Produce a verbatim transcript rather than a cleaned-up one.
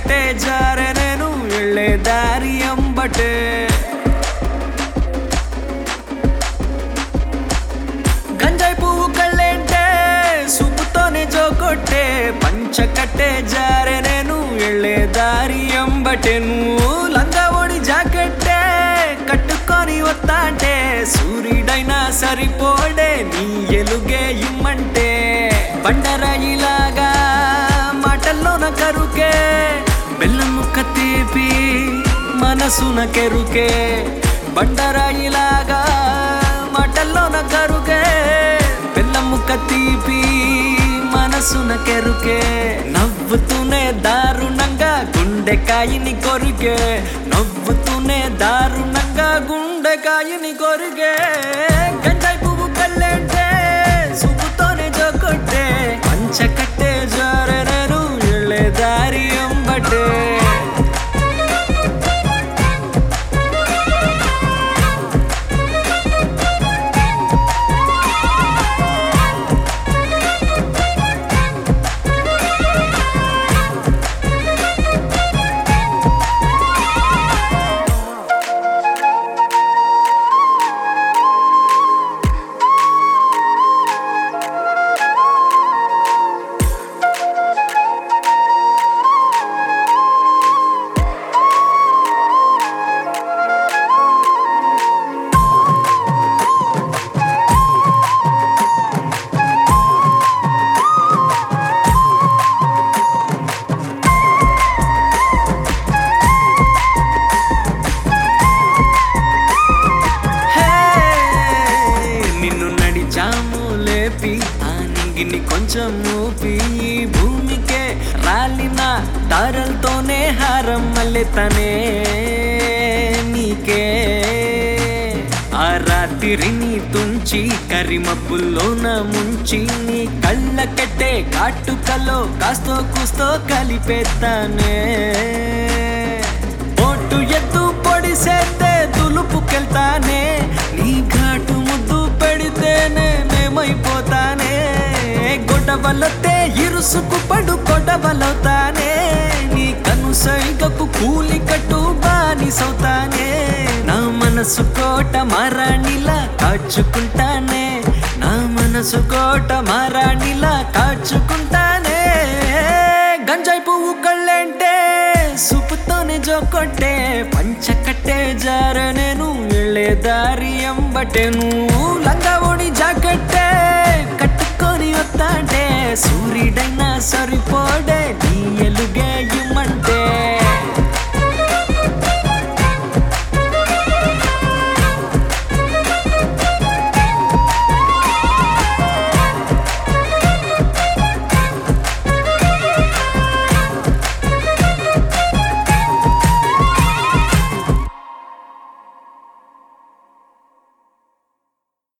కట్టే జారే నేను ఎళ్ళే దారి అంబటే గంజాయి పువ్వు కళ్ళేంటే సూపుతోనే జోకొట్టే పంచ కట్టే జారే నేను ఎళ్ళే దారి అంబటే నువ్వు లంగా ఓడి జాకెట్టే కట్టుకొని వస్తాంటే సూర్యుడైనా సరిపోడే నీ ఎలుగే ఇమ్మంటే బండరాయిలాగా మాటల్లోన కరుకే బెల్లం ముక్క తీపి మనసున కెరుకే బండరాయిలాగా మాటల్లోన కరుకే బెల్లం ముక్క తీపి మనసున కెరుకే నవ్వుతూనే దారుణంగా గుండెకాయని కొరికే నవ్వుతూనే దారుణంగా గుండెకాయని కొరికే గంజాయి పువ్వు కళ్ళేంటే సూపుతోనే జోకొట్టే పంచ కట్టే జారే నేను ఎళ్ళే దారి అంబటే ఆనింగిని కొంచెం ఊపి ఈ భూమికే రాలిన దారలతోనే హారం మల్లెతనే నీకే ఆ రాత్రిని తుంచి కరిమబ్బుల్లోన ముంచి నీ కళ్ళ కట్టే కాటుకలో కాస్తో కూస్తో కలిపేస్తానే ఓటు ఎత్తు పొడిసేస్తే తులుపుకెళ్తానే నీ ఘాటు ముద్దు పెడితేనే మేమైపోతానే గొడవలొత్తే ఇరుసుకు పడు గొడవలవుతానే నీ కను సైగకు కూలి కట్టు బానిసవుతానే నా మనసు కోట మారాణిలా కాచుకుంటానే నా మనసు కోట మారాణిలా కాచుకుంటానే గంజాయి పువ్వు కళ్ళేంటే సూపుతోనే జోకొట్టే పంచ కట్టే జారే నేను ఎళ్ళే దారి అంబటే నువ్వు లంగా ఓడి జాకెట్టే కట్టుకొని వస్తాంటే సూర్యుడైనా సరి